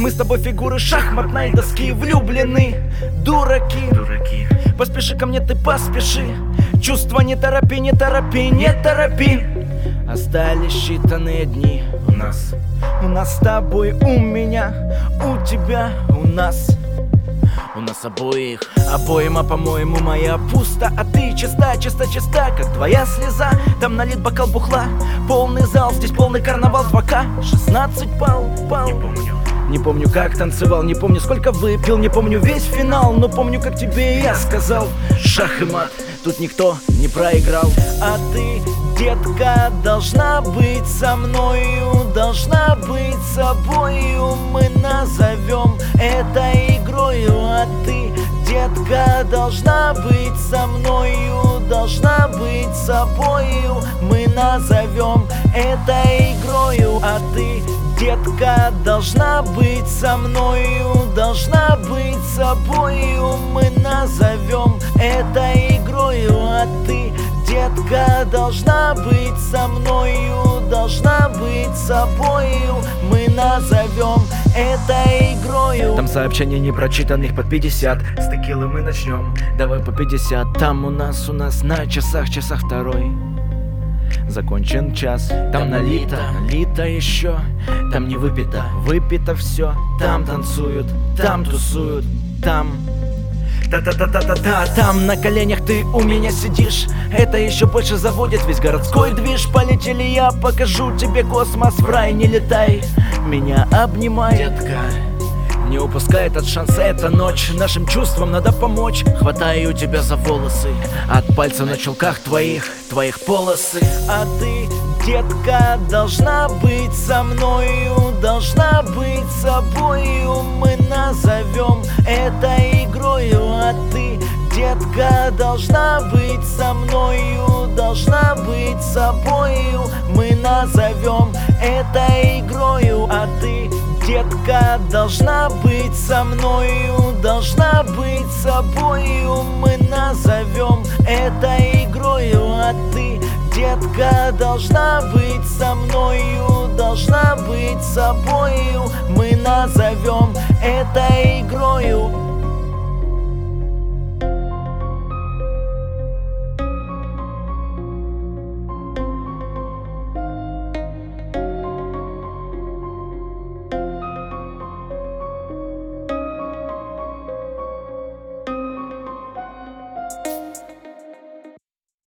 Мы с тобой фигуры шахматной доски, влюблены, дураки. Поспеши ко мне, ты поспеши. Чувства не торопи, не торопи, не торопи. Остались считанные дни у нас с тобой, у меня, у тебя, у нас обоих. Обоим, а по-моему, моя пусто. А ты чиста, чиста, чиста, как твоя слеза. Там налит бокал бухла, полный зал, здесь полный карнавал. 2К, 16 пал. Не помню, как танцевал, не помню, сколько выпил, не помню весь финал, но помню, как тебе я сказал: шах и мат, тут никто не проиграл. А ты, детка, должна быть со мною, должна быть собою. Мы назовем это игрою. А ты, детка, должна быть со мною, должна быть собою. Мы назовем это игрою. А ты, детка, должна быть со мною, должна быть собою. Мы назовем это игрою. А ты, детка, должна быть со мною, должна быть собою. Мы назовем это игрою. Там сообщений непрочитанных под 50. С текилы мы начнем, давай по 50. Там у нас на часах второй. Закончен час, там налито еще. Там не выпито, выпито все. Там танцуют, там тусуют, там. Та-та-та-та-та-та. Там на коленях ты у меня сидишь. Это еще больше заводит весь городской движ. Полетели, я покажу тебе космос. В рай не летай, меня обнимай, детка. Не упускай этот шанс, эта ночь. Нашим чувствам надо помочь. Хватаю тебя за волосы, от пальцев на чулках твоих полосы. А ты, детка, должна быть со мною, должна быть собою. Мы назовем это игрою. А ты, детка, должна быть со мною, должна быть собою. Мы назовем это игрою. А ты, детка, должна быть со мною, должна быть собою. Мы назовем это игрою. А ты, детка, должна быть со мною, должна быть собою. Мы назовем это игрою.